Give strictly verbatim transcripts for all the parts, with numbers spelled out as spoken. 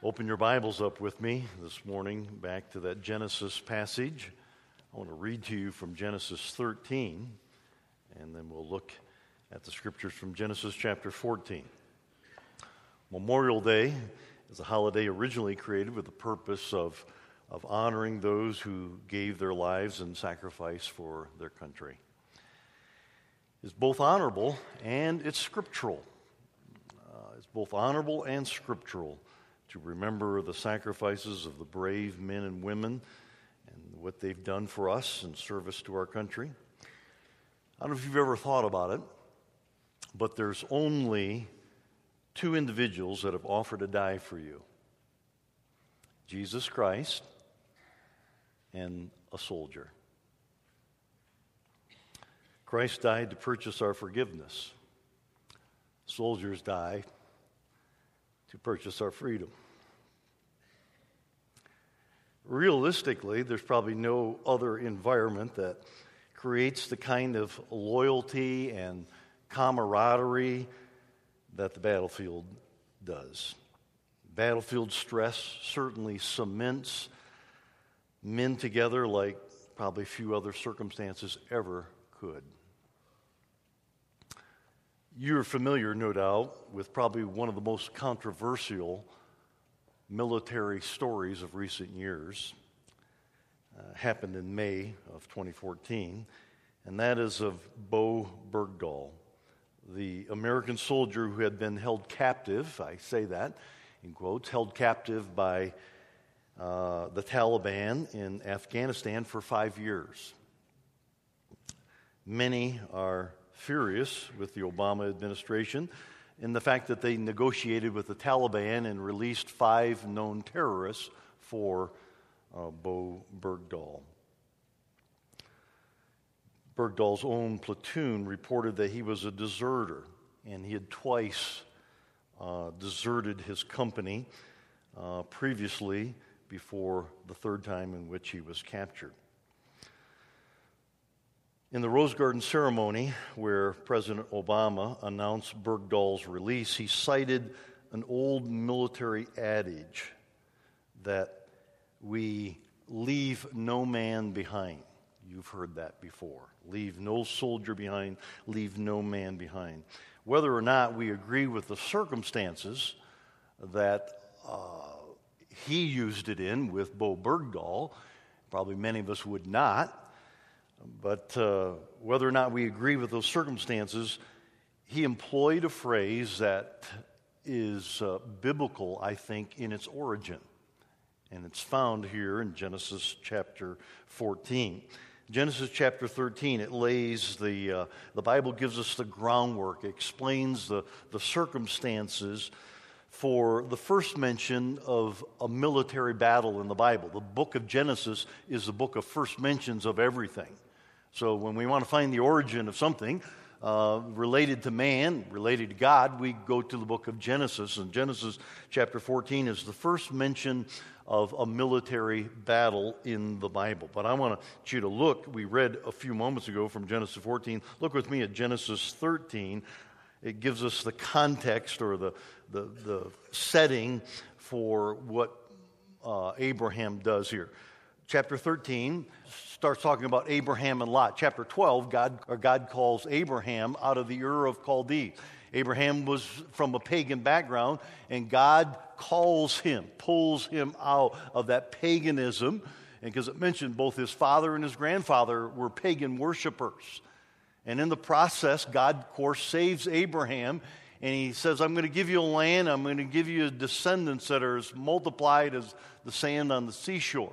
Open your Bibles up with me this morning back to that Genesis passage. I want to read to you from Genesis thirteen, and then we'll look at the scriptures from Genesis chapter fourteen. Memorial Day is a holiday originally created with the purpose of, of honoring those who gave their lives in sacrifice for their country. It's both honorable and it's scriptural. Uh, it's both honorable and scriptural to remember the sacrifices of the brave men and women and what they've done for us in service to our country. I don't know if you've ever thought about it, but there's only two individuals that have offered to die for you: Jesus Christ and a soldier. Christ died to purchase our forgiveness. Soldiers die to purchase our freedom. Realistically, there's probably no other environment that creates the kind of loyalty and camaraderie that the battlefield does. Battlefield stress certainly cements men together like probably few other circumstances ever could. You're familiar, no doubt, with probably one of the most controversial military stories of recent years. Uh, happened in May of twenty fourteen, and that is of Bowe Bergdahl, the American soldier who had been held captive, I say that in quotes, held captive by uh, the Taliban in Afghanistan for five years. Many are furious with the Obama administration in the fact that they negotiated with the Taliban and released five known terrorists for uh, Bowe Bergdahl. Bergdahl's own platoon reported that he was a deserter, and he had twice uh, deserted his company uh, previously before the third time in which he was captured. In the Rose Garden ceremony where President Obama announced Bergdahl's release, he cited an old military adage that we leave no man behind. You've heard that before. Leave no soldier behind, leave no man behind. Whether or not we agree with the circumstances that uh, he used it in with Bowe Bergdahl, probably many of us would not, but uh, whether or not we agree with those circumstances, he employed a phrase that is uh, biblical, I think, in its origin. And it's found here in Genesis chapter fourteen. Genesis chapter thirteen, it lays the, uh, the Bible gives us the groundwork, explains the, the circumstances for the first mention of a military battle in the Bible. The book of Genesis is the book of first mentions of everything. So when we want to find the origin of something uh, related to man, related to God, we go to the book of Genesis. And Genesis chapter fourteen is the first mention of a military battle in the Bible. But I want you to look, we read a few moments ago from Genesis fourteen. Look with me at Genesis thirteen. It gives us the context or the, the, the setting for what uh, Abraham does here. Chapter thirteen starts talking about Abraham and Lot. Chapter twelve, God, or God calls Abraham out of the Ur of Chaldees. Abraham was from a pagan background, and God calls him, pulls him out of that paganism. And because it mentioned both his father and his grandfather were pagan worshipers. And in the process, God, of course, saves Abraham, and he says, I'm going to give you a land, I'm going to give you descendants that are as multiplied as the sand on the seashore.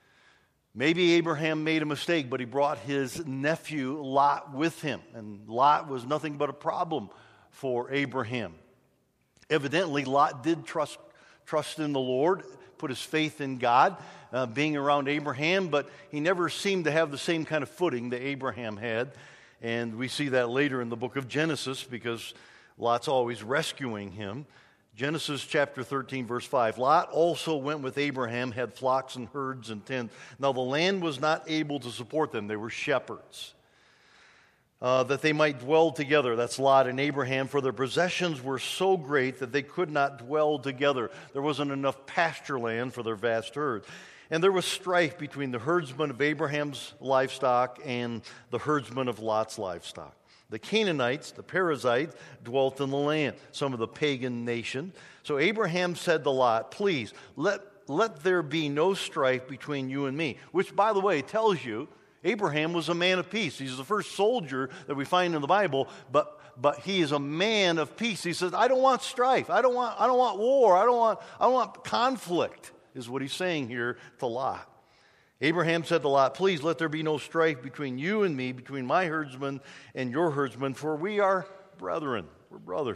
Maybe Abraham made a mistake, but he brought his nephew Lot with him, and Lot was nothing but a problem for Abraham. Evidently, Lot did trust, trust in the Lord, put his faith in God, uh, being around Abraham, but he never seemed to have the same kind of footing that Abraham had. And we see that later in the book of Genesis because Lot's always rescuing him. Genesis chapter thirteen, verse five. Lot also went with Abraham, had flocks and herds and tents. Now the land was not able to support them. They were shepherds. uh, that they might dwell together. That's Lot and Abraham, for their possessions were so great that they could not dwell together. There wasn't enough pasture land for their vast herd. And there was strife between the herdsmen of Abraham's livestock and the herdsmen of Lot's livestock. The Canaanites, the Perizzites, dwelt in the land, some of the pagan nations. So Abraham said to Lot, please, let, let there be no strife between you and me. Which, by the way, tells you Abraham was a man of peace. He's the first soldier that we find in the Bible, but, but he is a man of peace. He says, I don't want strife. I don't want, I don't want war. I don't want, I don't want conflict, is what he's saying here to Lot. Abraham said to Lot, please let there be no strife between you and me, between my herdsmen and your herdsmen, for we are brethren. We're brothers.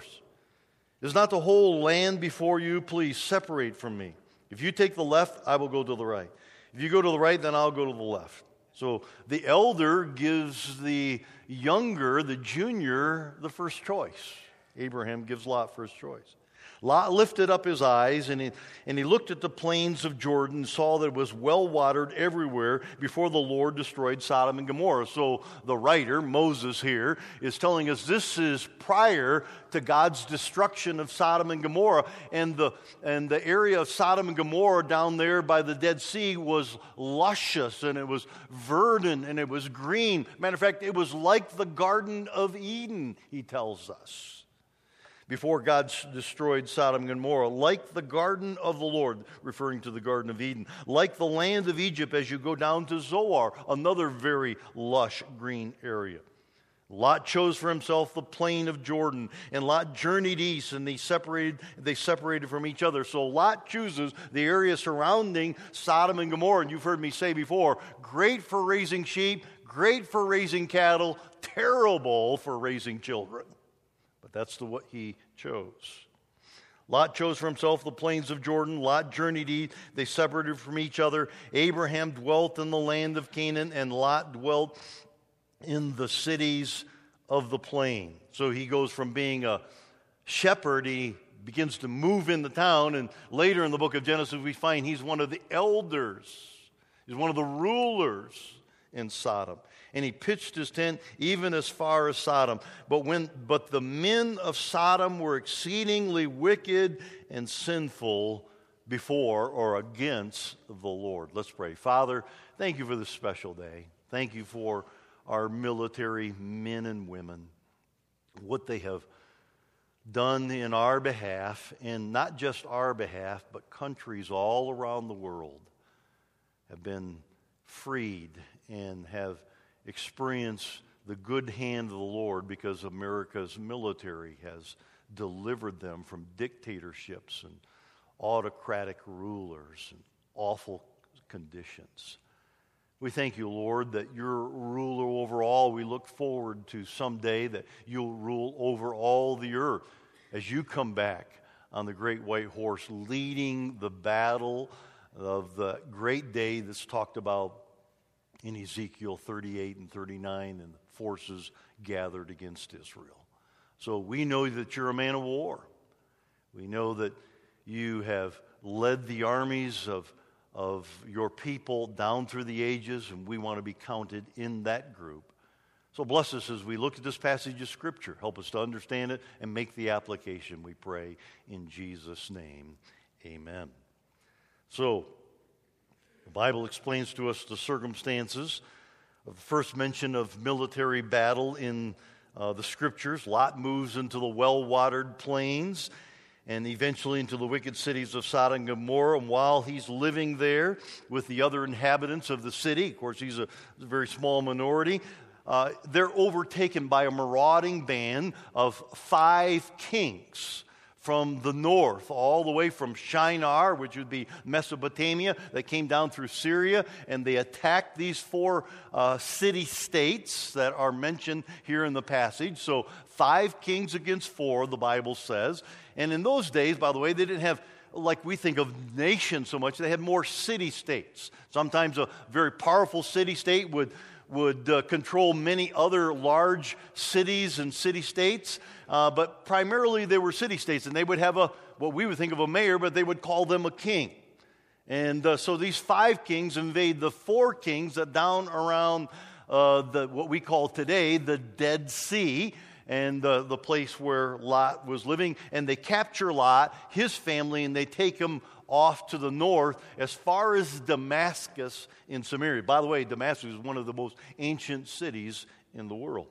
Is not the whole land before you? Please separate from me. If you take the left, I will go to the right. If you go to the right, then I'll go to the left. So the elder gives the younger, the junior, the first choice. Abraham gives Lot first choice. Lot lifted up his eyes, and he, and he looked at the plains of Jordan, and saw that it was well watered everywhere before the Lord destroyed Sodom and Gomorrah. So the writer, Moses here, is telling us this is prior to God's destruction of Sodom and Gomorrah. And the, and the area of Sodom and Gomorrah down there by the Dead Sea was luscious, and it was verdant, and it was green. Matter of fact, it was like the Garden of Eden, he tells us, before God destroyed Sodom and Gomorrah, like the garden of the Lord, referring to the Garden of Eden, like the land of Egypt as you go down to Zoar, another very lush green area. Lot chose for himself the plain of Jordan, and Lot journeyed east, and they separated, they separated from each other. So Lot chooses the area surrounding Sodom and Gomorrah, and you've heard me say before, great for raising sheep, great for raising cattle, terrible for raising children. But that's the what he chose. Lot chose for himself the plains of Jordan. Lot journeyed east. They separated from each other. Abraham dwelt in the land of Canaan, and Lot dwelt in the cities of the plain. So he goes from being a shepherd, he begins to move into town, and later in the book of Genesis we find he's one of the elders. He's one of the rulers in Sodom. And he pitched his tent even as far as Sodom. But when but the men of Sodom were exceedingly wicked and sinful before or against the Lord. Let's pray. Father, thank you for this special day. Thank you for our military men and women, what they have done in our behalf, and not just our behalf, but countries all around the world have been freed and have experienced the good hand of the Lord because America's military has delivered them from dictatorships and autocratic rulers and awful conditions. We thank you, Lord, that you're ruler over all. We look forward to someday that you'll rule over all the earth as you come back on the great white horse, leading the battle of the great day that's talked about in Ezekiel thirty-eight and thirty-nine, and the forces gathered against Israel. So we know that you're a man of war. We know that you have led the armies of, of your people down through the ages, and we want to be counted in that group. So bless us as we look at this passage of Scripture. Help us to understand it and make the application, we pray, in Jesus' name. Amen. So, the Bible explains to us the circumstances of the first mention of military battle in uh, the Scriptures. Lot moves into the well-watered plains and eventually into the wicked cities of Sodom and Gomorrah. And while he's living there with the other inhabitants of the city, of course he's a, a very small minority, uh, they're overtaken by a marauding band of five kings from the north, all the way from Shinar, which would be Mesopotamia. They came down through Syria, and they attacked these four uh, city-states that are mentioned here in the passage. So five kings against four, the Bible says. And in those days, by the way, they didn't have, like we think of nations so much, they had more city-states. Sometimes a very powerful city-state would would uh, control many other large cities and city-states, uh, but primarily they were city-states, and they would have a what we would think of a mayor, but they would call them a king. And uh, so these five kings invade the four kings that down around uh, the, what we call today the Dead Sea, and the, the place where Lot was living. And they capture Lot, his family, and they take him off to the north as far as Damascus in Samaria. By the way, Damascus is one of the most ancient cities in the world.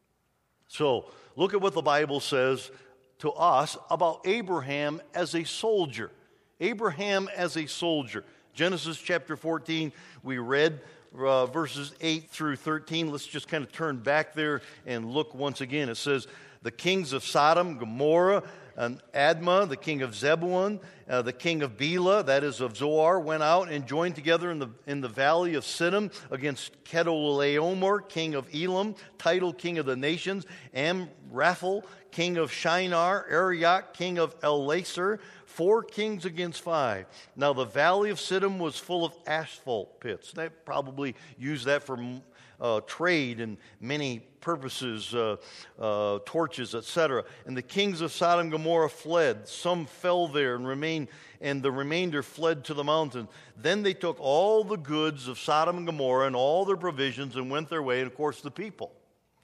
So look at what the Bible says to us about Abraham as a soldier. Abraham as a soldier. Genesis chapter fourteen, we read uh, verses eight through thirteen. Let's just kind of turn back there and look once again. It says, the kings of Sodom, Gomorrah, and Admah, the king of Zebulun, uh, the king of Bela, that is of Zoar, went out and joined together in the in the valley of Siddim against Chedorlaomer, king of Elam, Tidal, king of the nations, Amraphel, king of Shinar, Arioch, king of Elasar, four kings against five. Now the valley of Siddim was full of asphalt pits. They probably used that for uh, trade and many purposes, uh, uh, torches, et cetera. And the kings of Sodom and Gomorrah fled. Some fell there and remained, and the remainder fled to the mountains. Then they took all the goods of Sodom and Gomorrah and all their provisions and went their way, and of course the people.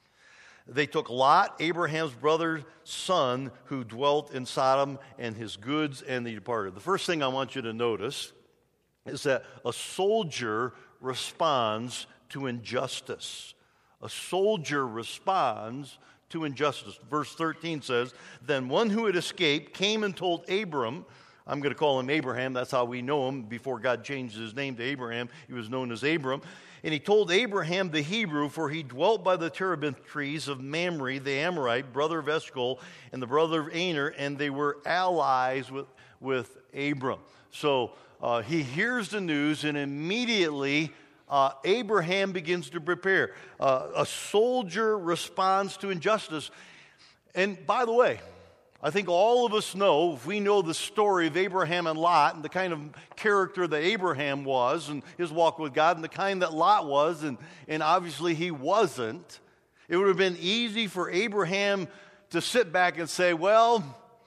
They took Lot, Abraham's brother's son, who dwelt in Sodom, and his goods, and they departed. The first thing I want you to notice is that a soldier responds to injustice. A soldier responds to injustice. Verse thirteen says, then one who had escaped came and told Abram, I'm going to call him Abraham, that's how we know him. Before God changed his name to Abraham, he was known as Abram. And he told Abraham the Hebrew, for he dwelt by the terebinth trees of Mamre, the Amorite, brother of Eshcol, and the brother of Aner, and they were allies with, with Abram. So uh, he hears the news, and immediately uh, Abraham begins to prepare. Uh, a soldier responds to injustice. And by the way, I think all of us know, if we know the story of Abraham and Lot and the kind of character that Abraham was and his walk with God and the kind that Lot was, and, and obviously he wasn't, it would have been easy for Abraham to sit back and say, well,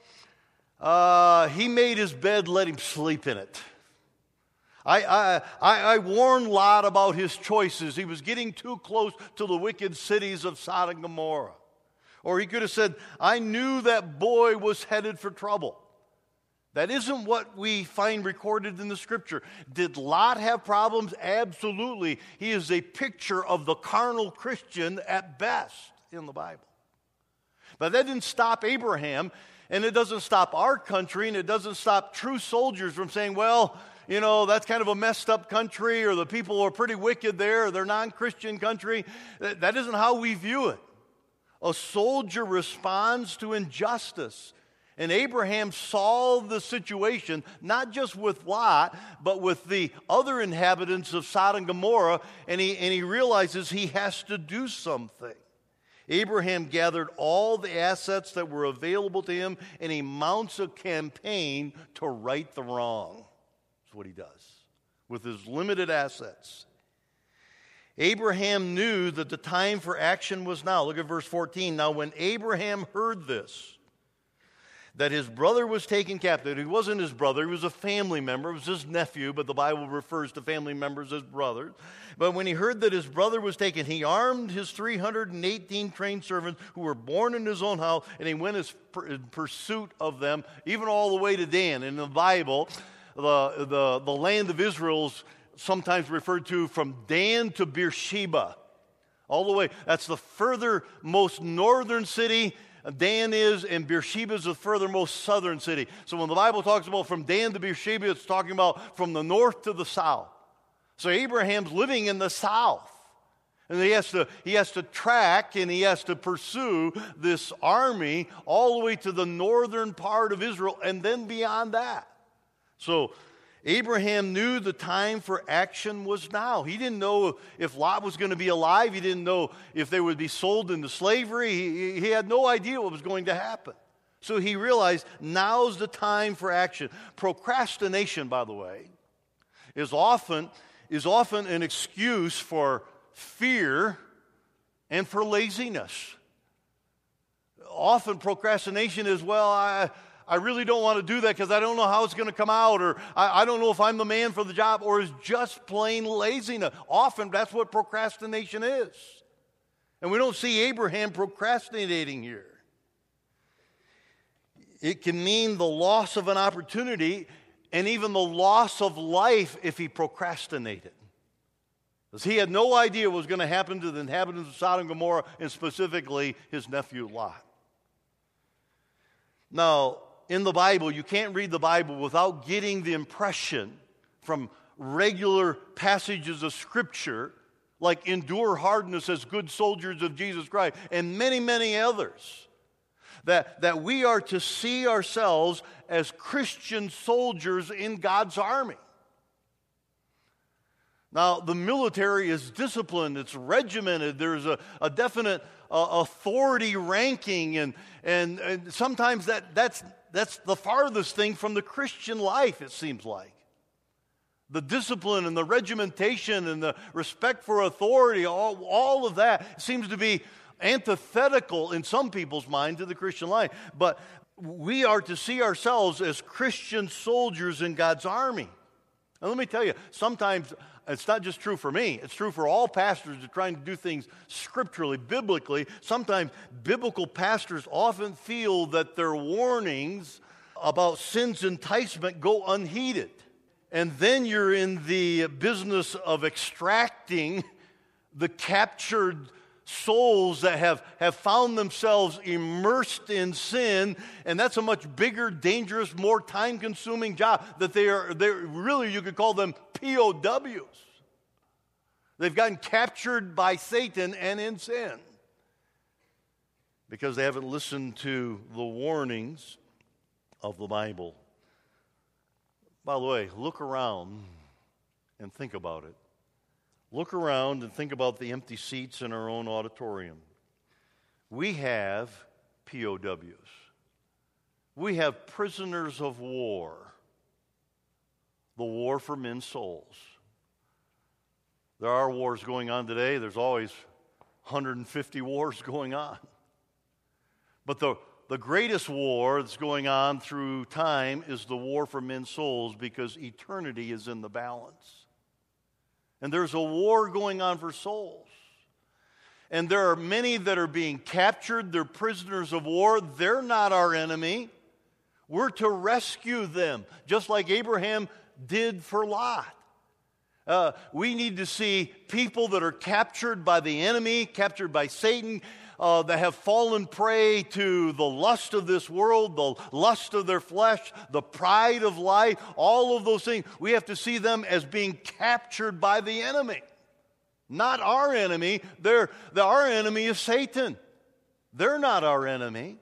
uh, he made his bed, let him sleep in it. I, I, I, I warned Lot about his choices. He was getting too close to the wicked cities of Sodom and Gomorrah. Or he could have said, I knew that boy was headed for trouble. That isn't what we find recorded in the Scripture. Did Lot have problems? Absolutely. He is a picture of the carnal Christian at best in the Bible. But that didn't stop Abraham, and it doesn't stop our country, and it doesn't stop true soldiers from saying, well, you know, that's kind of a messed up country, or the people are pretty wicked there, or they're non-Christian country. That isn't how we view it. A soldier responds to injustice. And Abraham solved the situation, not just with Lot, but with the other inhabitants of Sodom and Gomorrah, and he, and he realizes he has to do something. Abraham gathered all the assets that were available to him, and he mounts a campaign to right the wrong. That's what he does with his limited assets. Abraham knew that the time for action was now. Look at verse fourteen. Now when Abraham heard this, that his brother was taken captive, he wasn't his brother, he was a family member, it was his nephew, but the Bible refers to family members as brothers. But when he heard that his brother was taken, he armed his three hundred eighteen trained servants who were born in his own house, and he went in pursuit of them, even all the way to Dan. In the Bible, the, the, the land of Israel's sometimes referred to from Dan to Beersheba, all the way. That's the furthermost northern city Dan is, and Beersheba is the furthermost southern city. So when the Bible talks about from Dan to Beersheba, it's talking about from the north to the south. So Abraham's living in the south, and he has to he has to track and he has to pursue this army all the way to the northern part of Israel, and then beyond that. So Abraham knew the time for action was now. He didn't know if Lot was going to be alive. He didn't know if they would be sold into slavery. He, he had no idea what was going to happen. So he realized now's the time for action. Procrastination, by the way, is often, is often an excuse for fear and for laziness. Often procrastination is, well, I... I really don't want to do that because I don't know how it's going to come out, or I, I don't know if I'm the man for the job, or is just plain laziness. Often that's what procrastination is. And we don't see Abraham procrastinating here. It can mean the loss of an opportunity and even the loss of life if he procrastinated. Because he had no idea what was going to happen to the inhabitants of Sodom and Gomorrah, and specifically his nephew Lot. Now, in the Bible, you can't read the Bible without getting the impression from regular passages of Scripture, like endure hardness as good soldiers of Jesus Christ, and many, many others, that, that we are to see ourselves as Christian soldiers in God's army. Now, the military is disciplined, it's regimented, there's a, a definite uh, authority ranking, and, and, and sometimes that, that's, that's the farthest thing from the Christian life, it seems like. The discipline and the regimentation and the respect for authority, all, all of that seems to be antithetical in some people's mind to the Christian life. But we are to see ourselves as Christian soldiers in God's army. And let me tell you, sometimes it's not just true for me. It's true for all pastors that are trying to do things scripturally, biblically. Sometimes biblical pastors often feel that their warnings about sin's enticement go unheeded. And then you're in the business of extracting the captured souls that have, have found themselves immersed in sin, and that's a much bigger, dangerous, more time-consuming job. That they are, they're really, you could call them P O Ws. They've gotten captured by Satan and in sin because they haven't listened to the warnings of the Bible. By the way, look around and think about it. Look around and think about the empty seats in our own auditorium. We have P O Ws. We have prisoners of war. The war for men's souls. There are wars going on today. There's always one hundred fifty wars going on. But the, the greatest war that's going on through time is the war for men's souls, because eternity is in the balance. And there's a war going on for souls. And there are many that are being captured. They're prisoners of war. They're not our enemy. We're to rescue them, just like Abraham did for Lot. Uh, we need to see people that are captured by the enemy, captured by Satan, uh, that have fallen prey to the lust of this world, the lust of their flesh, the pride of life, all of those things. We have to see them as being captured by the enemy. Not our enemy. They're, the, our enemy is Satan. They're not our enemy.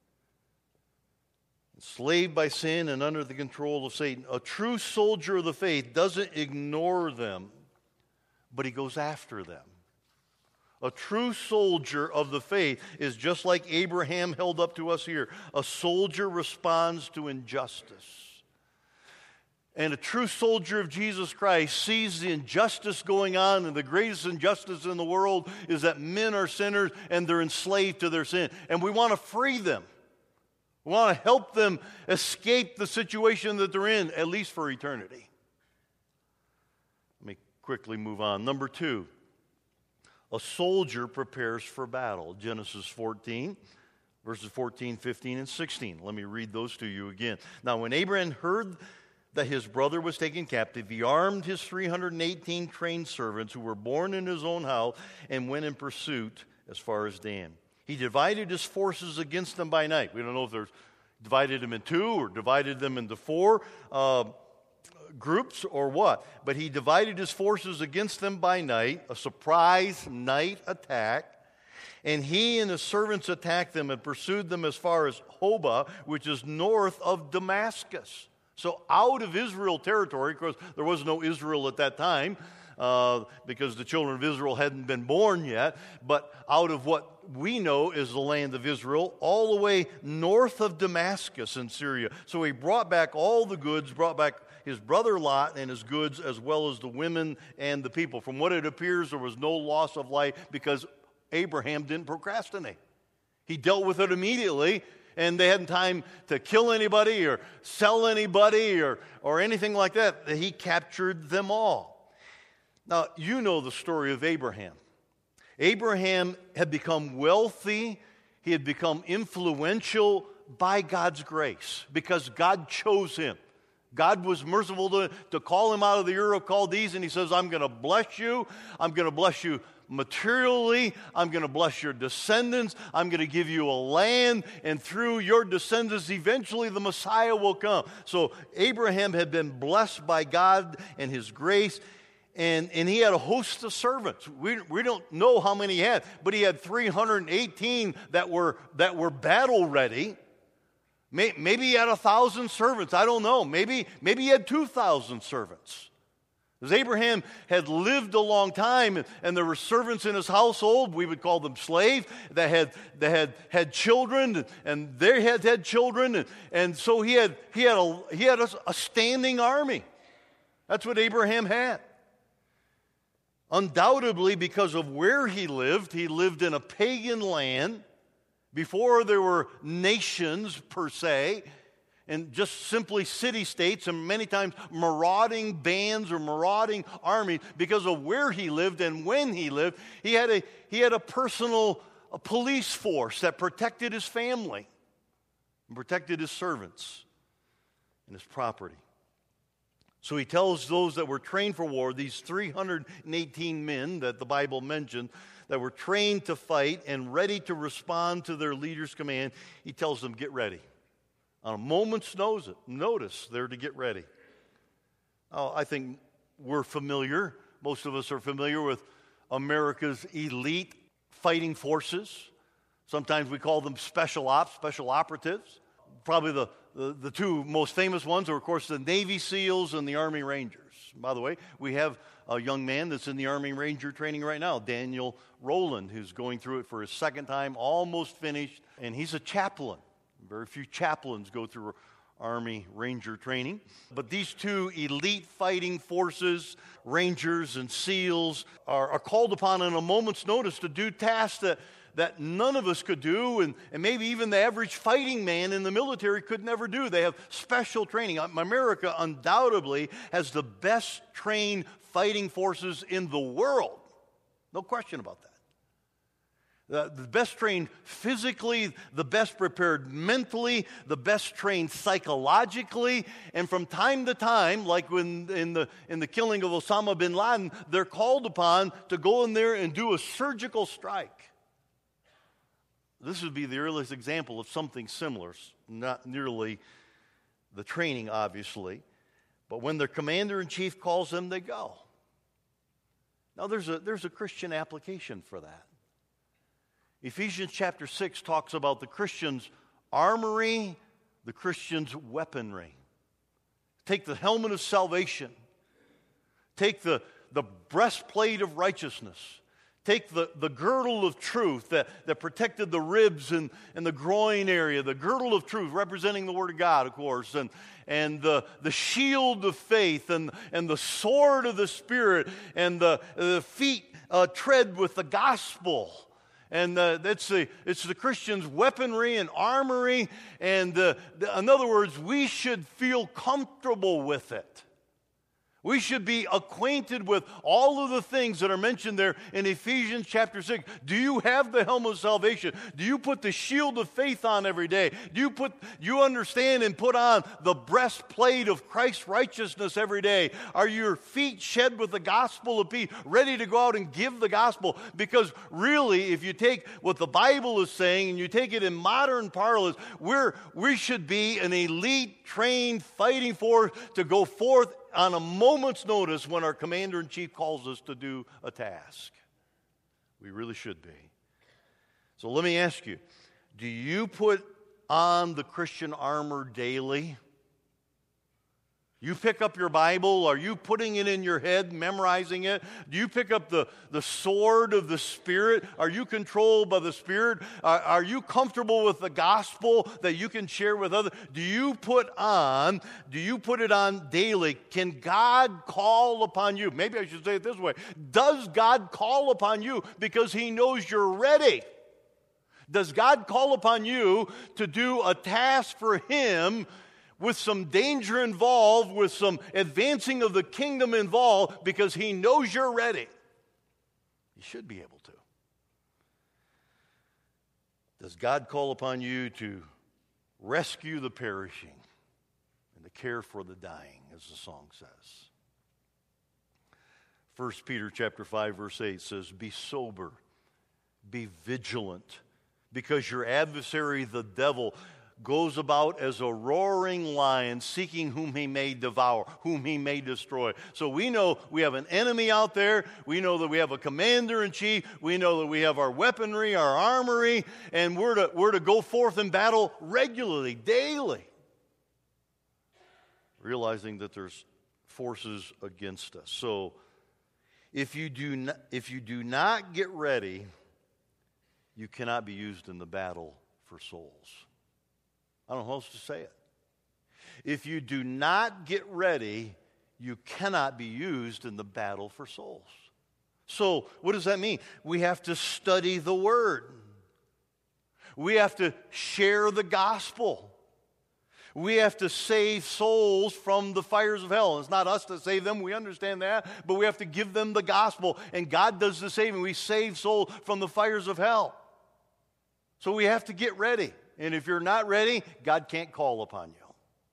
Enslaved by sin and under the control of Satan. A true soldier of the faith doesn't ignore them, but he goes after them. A true soldier of the faith is just like Abraham held up to us here. A soldier responds to injustice. And a true soldier of Jesus Christ sees the injustice going on, and the greatest injustice in the world is that men are sinners and they're enslaved to their sin. And we want to free them. We want to help them escape the situation that they're in, at least for eternity. Let me quickly move on. Number two, a soldier prepares for battle. Genesis fourteen, verses fourteen, fifteen, and sixteen. Let me read those to you again. Now, when Abraham heard that his brother was taken captive, he armed his three hundred eighteen trained servants who were born in his own house and went in pursuit as far as Dan. He divided his forces against them by night. We don't know if there's divided them in two or divided them into four uh, groups or what. But he divided his forces against them by night, a surprise night attack. And he and his servants attacked them and pursued them as far as Hobah, which is north of Damascus. So out of Israel territory, of course, there was no Israel at that time, Uh, because the children of Israel hadn't been born yet, but out of what we know is the land of Israel, all the way north of Damascus in Syria. So he brought back all the goods, brought back his brother Lot and his goods, as well as the women and the people. From what it appears, there was no loss of life because Abraham didn't procrastinate. He dealt with it immediately, And they hadn't time to kill anybody or sell anybody or, or anything like that. He captured them all. Now, you know the story of Abraham. Abraham had become wealthy. He had become influential by God's grace because God chose him. God was merciful to, to call him out of the Ur of Chaldees, and he says, I'm going to bless you. I'm going to bless you materially. I'm going to bless your descendants. I'm going to give you a land, and through your descendants, eventually the Messiah will come. So Abraham had been blessed by God and his grace, and, and he had a host of servants. We, we don't know how many he had, but he had three hundred eighteen that were, that were battle ready. Maybe he had a thousand servants. I don't know. Maybe, maybe he had two thousand servants. As Abraham had lived a long time, and there were servants in his household, we would call them slaves, that had, that had, had children, and they had had children, and, and so he had, he had, a, he had a, a standing army. That's what Abraham had. Undoubtedly, because of where he lived, he lived in a pagan land, before there were nations per se, and just simply city-states, and many times marauding bands or marauding armies, because of where he lived and when he lived, he had a, he had a personal a police force that protected his family and protected his servants and his property. So he tells those that were trained for war, these three hundred eighteen men that the Bible mentioned, that were trained to fight and ready to respond to their leader's command, he tells them, get ready. On a moment's notice, they're to get ready. Oh, I think we're familiar, most of us are familiar with America's elite fighting forces. Sometimes we call them special ops, special operatives. Probably the, the, the two most famous ones are, of course, the Navy SEALs and the Army Rangers. By the way, we have a young man that's in the Army Ranger training right now, Daniel Rowland, who's going through it for his second time, almost finished, and he's a chaplain. Very few chaplains go through Army Ranger training. But these two elite fighting forces, Rangers and SEALs, are, are called upon on a moment's notice to do tasks that, that none of us could do, and, and maybe even the average fighting man in the military could never do. They have special training. America undoubtedly has the best trained fighting forces in the world. No question about that. The, the best trained physically, the best prepared mentally, the best trained psychologically, and from time to time, like when in the in the killing of Osama bin Laden, they're called upon to go in there and do a surgical strike. This would be the earliest example of something similar, not nearly the training, obviously, but when their commander-in-chief calls them, they go. Now, there's a, there's a Christian application for that. Ephesians chapter six talks about the Christian's armory, the Christian's weaponry. Take the helmet of salvation. Take the, the breastplate of righteousness. Take the, the girdle of truth that, that protected the ribs and, and the groin area, the girdle of truth representing the Word of God, of course, and, and the, the shield of faith and, and the sword of the Spirit and the, the feet uh, tread with the gospel. And uh, that's the, it's the Christian's weaponry and armory. And uh, in other words, we should feel comfortable with it. We should be acquainted with all of the things that are mentioned there in Ephesians chapter six. Do you have the helmet of salvation? Do you put the shield of faith on every day? Do you put you understand and put on the breastplate of Christ's righteousness every day? Are your feet shed with the gospel of peace, ready to go out and give the gospel? Because really, if you take what the Bible is saying and you take it in modern parlance, we're we should be an elite, trained, fighting force to go forth on a moment's notice when our commander-in-chief calls us to do a task. We really should be. So let me ask you, do you put on the Christian armor daily? You pick up your Bible. Are you putting it in your head, memorizing it? Do you pick up the, the sword of the Spirit? Are you controlled by the Spirit? Are, are you comfortable with the gospel that you can share with others? Do you put on, do you put it on daily? Can God call upon you? Maybe I should say it this way. Does God call upon you because He knows you're ready? Does God call upon you to do a task for Him with some danger involved, with some advancing of the kingdom involved, because He knows you're ready? You should be able to. Does God call upon you to rescue the perishing and to care for the dying, as the song says? First Peter chapter five, verse eight says, "Be sober, be vigilant, because your adversary, the devil, goes about as a roaring lion, seeking whom he may devour, whom he may destroy." So we know we have an enemy out there. We know that we have a commander-in-chief. We know that we have our weaponry, our armory, and we're to, we're to go forth in battle regularly, daily, realizing that there's forces against us. So if you do not, if you do not get ready, you cannot be used in the battle for souls. I don't know how else to say it. If you do not get ready, you cannot be used in the battle for souls. So, what does that mean? We have to study the Word. We have to share the gospel. We have to save souls from the fires of hell. It's not us to save them, we understand that, but we have to give them the gospel, and God does the saving. We save souls from the fires of hell. So we have to get ready. And if you're not ready, God can't call upon you.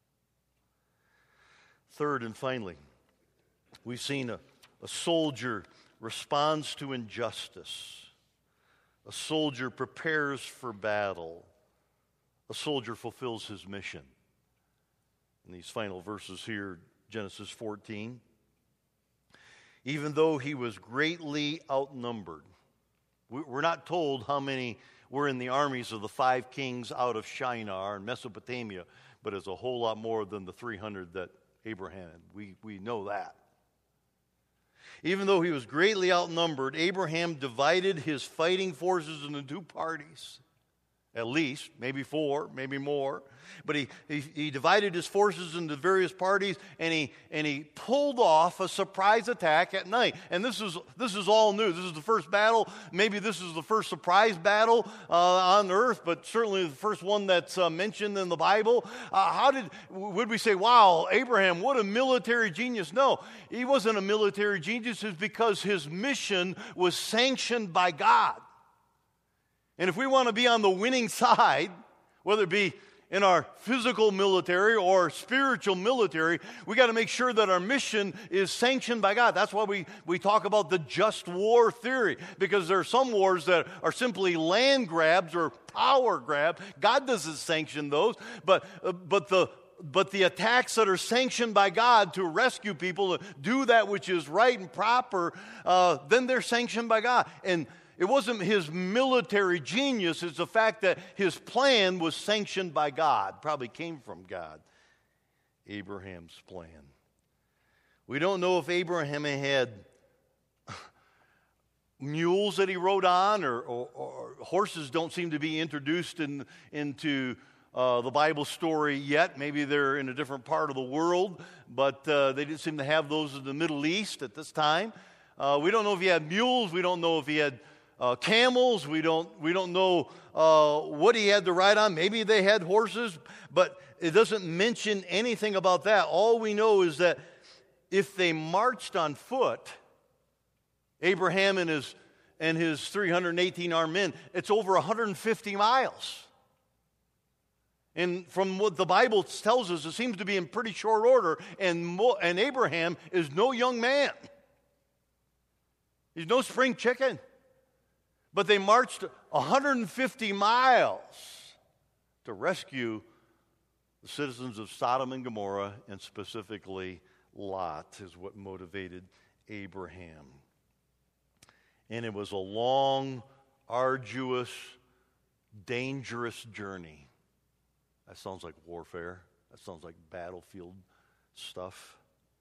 Third and finally, we've seen a, a soldier responds to injustice. A soldier prepares for battle. A soldier fulfills his mission. In these final verses here, Genesis fourteen, even though he was greatly outnumbered. We're not told how many were in the armies of the five kings out of Shinar in Mesopotamia, but it's a whole lot more than the three hundred that Abraham had. We, we know that. Even though he was greatly outnumbered, Abraham divided his fighting forces into two parties. At least, maybe four, maybe more. But he, he, he divided his forces into various parties, and he and he pulled off a surprise attack at night. And this is this is all new. This is the first battle. Maybe this is the first surprise battle uh, on earth, but certainly the first one that's uh, mentioned in the Bible. Uh, how did would we say, "Wow, Abraham, what a military genius"? No, he wasn't a military genius. It's because his mission was sanctioned by God. And if we want to be on the winning side, whether it be in our physical military or spiritual military, we got to make sure that our mission is sanctioned by God. That's why we, we talk about the just war theory, because there are some wars that are simply land grabs or power grabs. God doesn't sanction those, but uh, but the But the attacks that are sanctioned by God to rescue people, to do that which is right and proper, uh, then they're sanctioned by God. And it wasn't his military genius, it's the fact that his plan was sanctioned by God, probably came from God. Abraham's plan. We don't know if Abraham had mules that he rode on, or, or, or horses don't seem to be introduced in, into uh, the Bible story yet. Maybe they're in a different part of the world, but uh, they didn't seem to have those in the Middle East at this time. Uh, we don't know if he had mules. We don't know if he had Uh, camels. We don't we don't know uh, what he had to ride on. Maybe they had horses, but it doesn't mention anything about that. All we know is that if they marched on foot, Abraham and his and his three hundred eighteen armed men, it's over one hundred fifty miles. And from what the Bible tells us, it seems to be in pretty short order. And Mo, and Abraham is no young man. He's no spring chicken. But they marched one hundred fifty miles to rescue the citizens of Sodom and Gomorrah, and specifically Lot is what motivated Abraham. And it was a long, arduous, dangerous journey. That sounds like warfare. That sounds like battlefield stuff.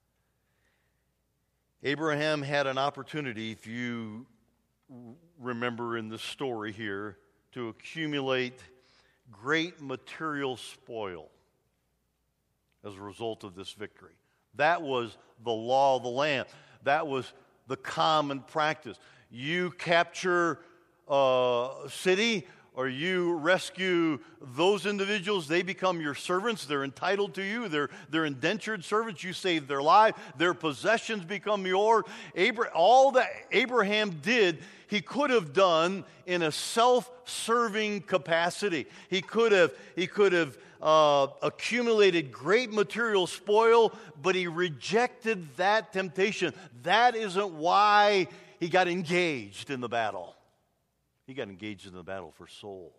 Abraham had an opportunity, if you remember in the story here, to accumulate great material spoil as a result of this victory. That was the law of the land. That was the common practice. You capture a city or you rescue those individuals, they become your servants. They're entitled to you. They're, they're indentured servants. You save their life. Their possessions become yours. Abra- all that Abraham did, he could have done in a self-serving capacity. He could have, he could have uh, accumulated great material spoil, but he rejected that temptation. That isn't why he got engaged in the battle. He got engaged in the battle for souls.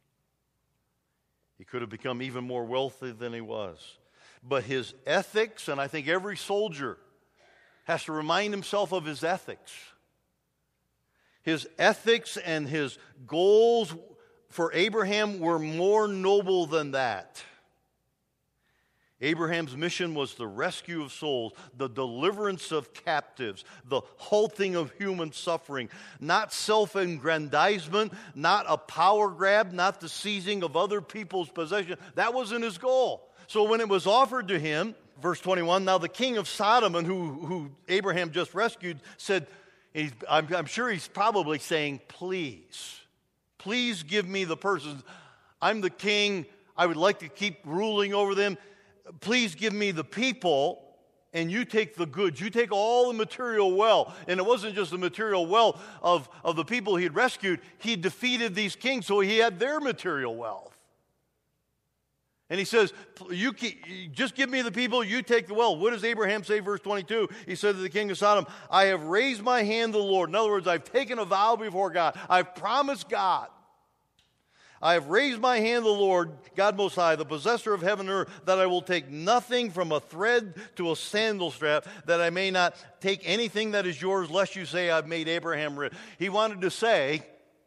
He could have become even more wealthy than he was. But his ethics, and I think every soldier has to remind himself of his ethics. His ethics and his goals for Abraham were more noble than that. Abraham's mission was the rescue of souls, the deliverance of captives, the halting of human suffering, not self-aggrandizement, not a power grab, not the seizing of other people's possession. That wasn't his goal. So when it was offered to him, verse twenty-one, now the king of Sodom, and who, who Abraham just rescued, said, he's, I'm, I'm sure he's probably saying, please, please give me the persons. I'm the king. I would like to keep ruling over them. Please give me the people, and you take the goods. You take all the material wealth. And it wasn't just the material wealth of, of the people he had rescued. He defeated these kings, so he had their material wealth. And he says, "You keep, just give me the people, you take the wealth." What does Abraham say, verse twenty-two? He said to the king of Sodom, I have raised my hand to the Lord. In other words, I've taken a vow before God. I've promised God. I have raised my hand to the Lord, God Most High, the possessor of heaven and earth, that I will take nothing from a thread to a sandal strap, that I may not take anything that is yours, lest you say I've made Abraham rich. He wanted to say,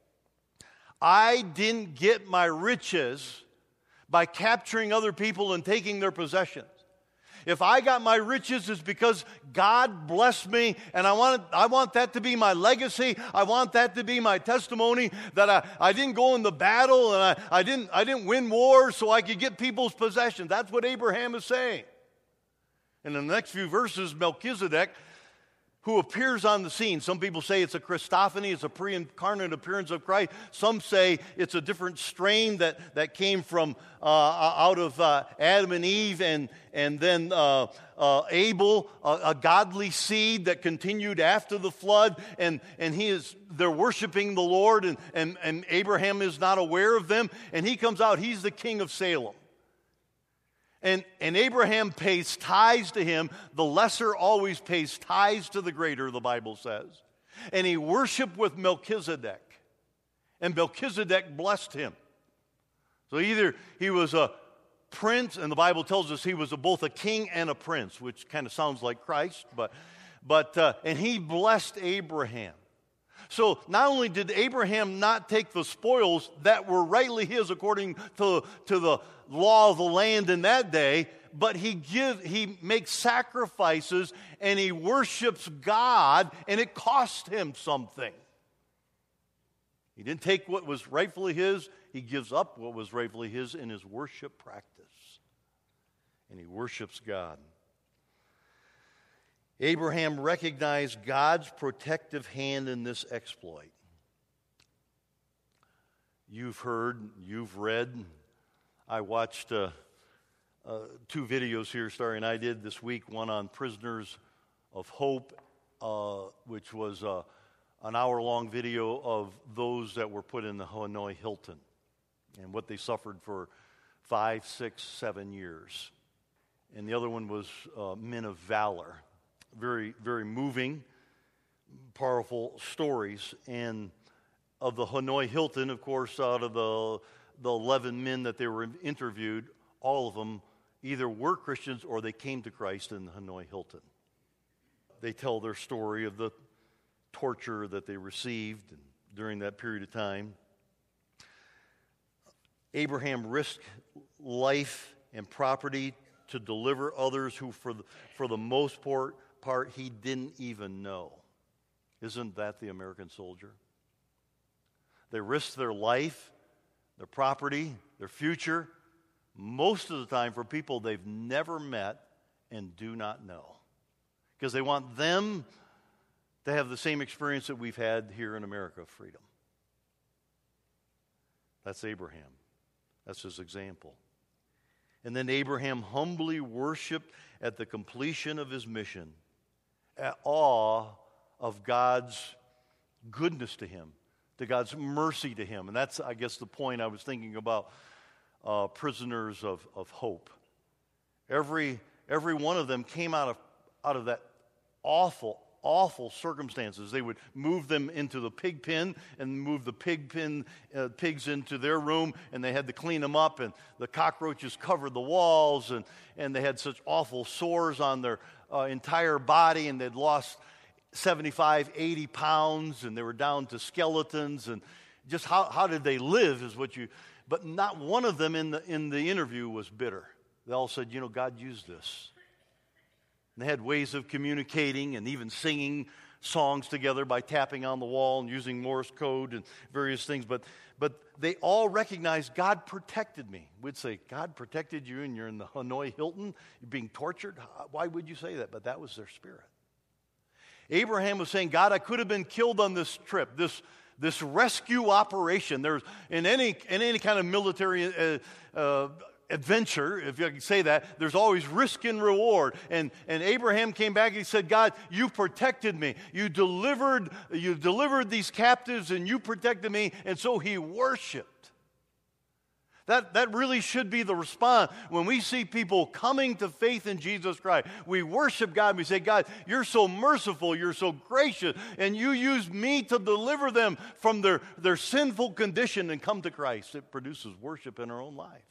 I didn't get my riches by capturing other people and taking their possessions. If I got my riches, it's because God blessed me, and I want, I want that to be my legacy. I want that to be my testimony, that I, I didn't go in the battle, and I, I, didn't, I didn't win wars so I could get people's possessions. That's what Abraham is saying. In the next few verses, Melchizedek, who appears on the scene. Some people say it's a Christophany, it's a pre-incarnate appearance of Christ. Some say it's a different strain that, that came from uh, out of uh, Adam and Eve and, and then uh, uh, Abel, a, a godly seed that continued after the flood. And, and he is, they're worshiping the Lord, and, and, and Abraham is not aware of them. And he comes out, he's the king of Salem. And, and Abraham pays tithes to him. The lesser always pays tithes to the greater, the Bible says. And he worshiped with Melchizedek. And Melchizedek blessed him. So either he was a prince, and the Bible tells us he was a, both a king and a prince, which kind of sounds like Christ. But, but uh, and he blessed Abraham. So not only did Abraham not take the spoils that were rightly his according to, to the law of the land in that day, but he give, he makes sacrifices and he worships God, and it cost him something. He didn't take what was rightfully his. He gives up what was rightfully his in his worship practice. And he worships God. Abraham recognized God's protective hand in this exploit. You've heard, you've read. I watched uh, uh, two videos here, Starry and I did this week, one on Prisoners of Hope, uh, which was uh, an hour-long video of those that were put in the Hanoi Hilton and what they suffered for five, six, seven years. And the other one was uh, Men of Valor. Very, very moving, powerful stories. And of the Hanoi Hilton, of course, out of the, the eleven men that they were interviewed, all of them either were Christians or they came to Christ in the Hanoi Hilton. They tell their story of the torture that they received during that period of time. Abraham risked life and property to deliver others who, for the, for the most part, part he didn't even know. Isn't that the American soldier? They risk their life, their property, their future, most of the time for people they've never met and do not know. Because they want them to have the same experience that we've had here in America of freedom. That's Abraham. That's his example. And then Abraham humbly worshiped at the completion of his mission, at awe of God's goodness to him, to God's mercy to him. And that's, I guess, the point I was thinking about uh, prisoners of, of hope. Every, every one of them came out of, out of that awful, awful circumstances. They would move them into the pig pen and move the pig pen, uh, pigs into their room, and they had to clean them up, and the cockroaches covered the walls, and, and they had such awful sores on their uh, entire body, and they'd lost seventy-five, eighty pounds, and they were down to skeletons, and just how, how did they live is what you, but not one of them in the, in the interview was bitter. They all said, you know, God used this. And they had ways of communicating and even singing songs together by tapping on the wall and using Morse code and various things. But, but they all recognized God protected me. We'd say, God protected you and you're in the Hanoi Hilton, you're being tortured. Why would you say that? But that was their spirit. Abraham was saying, God, I could have been killed on this trip, this, this rescue operation. There's in any, in any kind of military uh, uh, adventure, if you can say that, there's always risk and reward. And, and Abraham came back and he said, God, you protected me. You delivered, you delivered these captives and you protected me. And so he worshiped. That, that really should be the response. When we see people coming to faith in Jesus Christ, we worship God and we say, God, you're so merciful, you're so gracious, and you use me to deliver them from their, their sinful condition and come to Christ. It produces worship in our own lives.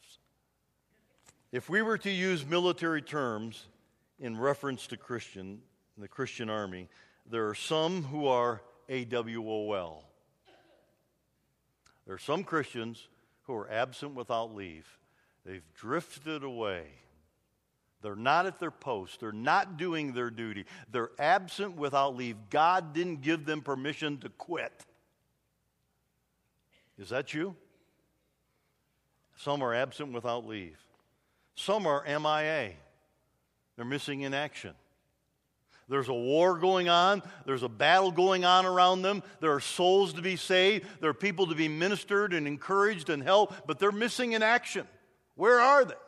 If we were to use military terms in reference to Christian, the Christian army, there are some who are A W O L. There are some Christians who are absent without leave. They've drifted away. They're not at their post. They're not doing their duty. They're absent without leave. God didn't give them permission to quit. Is that you? Some are absent without leave. Some are M I A. They're missing in action. There's a war going on. There's a battle going on around them. There are souls to be saved. There are people to be ministered and encouraged and helped, but they're missing in action. Where are they?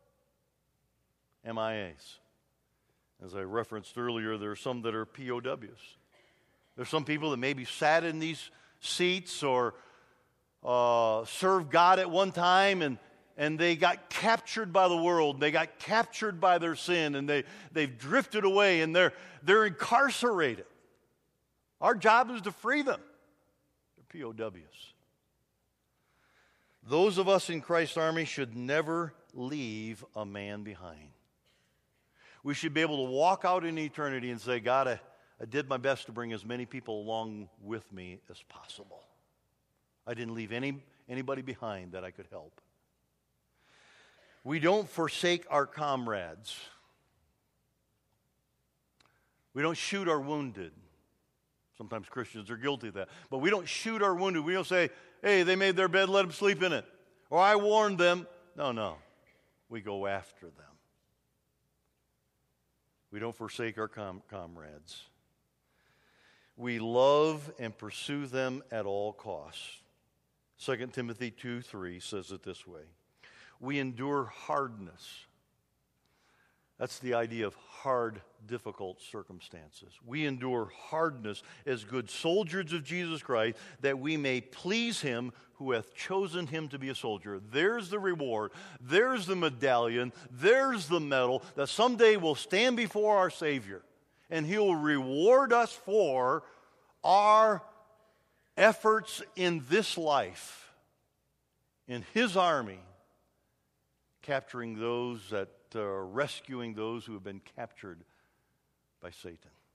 M I As. As I referenced earlier, there are some that are P O Ws. There's some people that maybe sat in these seats or uh, served God at one time, and And they got captured by the world. They got captured by their sin, and they, they've drifted away, and they're, they're incarcerated. Our job is to free them. They're P O Ws. Those of us in Christ's army should never leave a man behind. We should be able to walk out in eternity and say, God, I, I did my best to bring as many people along with me as possible. I didn't leave any, anybody behind that I could help. We don't forsake our comrades. We don't shoot our wounded. Sometimes Christians are guilty of that. But we don't shoot our wounded. We don't say, hey, they made their bed, let them sleep in it. Or I warned them. No, no. We go after them. We don't forsake our com- comrades. We love and pursue them at all costs. Second Timothy two three says it this way. We endure hardness. That's the idea of hard, difficult circumstances. We endure hardness as good soldiers of Jesus Christ, that we may please him who hath chosen him to be a soldier. There's the reward. There's the medallion. There's the medal that someday we'll stand before our Savior, and he'll reward us for our efforts in this life, in his army, capturing those that are rescuing those who have been captured by Satan.